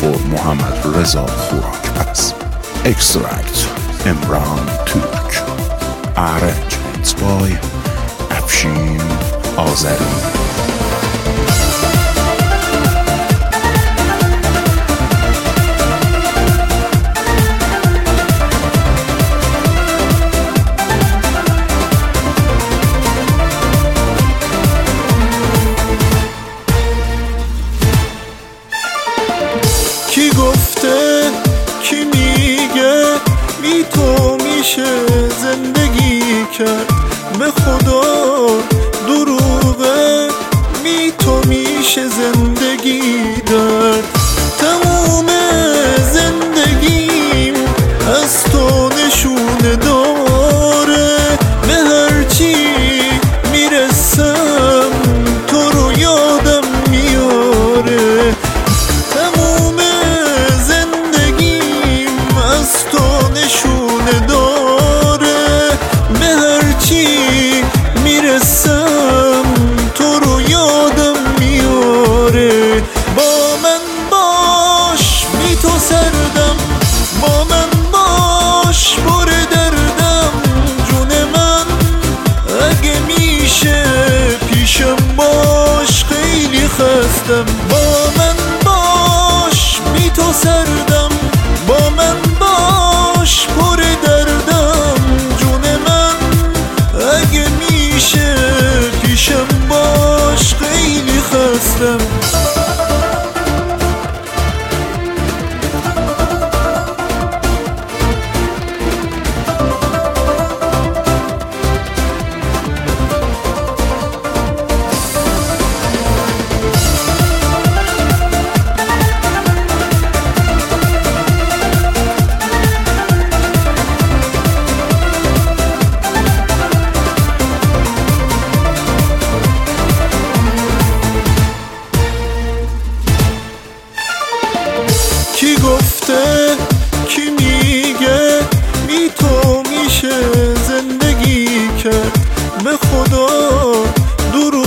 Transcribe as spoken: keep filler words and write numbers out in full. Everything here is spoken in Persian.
for محمد رضا خوراکپز. Extract امران ترک. Arrangements by افشین آذری. کی گفته کی میگه بی تو میشه زندگی کرد؟ به خدا دروغه، بی تو میشه زندگی درد. تموم زندگیم از تو نشونه داره، به هرچی میرسم تو رو یادم میاره. نشونه داره، به هرچی میرسم تو رو یادم میاره. با من باش بی تو سردم، با من باش پر دردم. جون من اگه میشه پیشم باش، خیلی خستم. با من باش بی تو سردم، با من باش پر دردم. جون من اگه میشه پیشم باش، خیلی خستم. کی گفته کی میگه بی تو میشه زندگی کرد؟ به خدا درو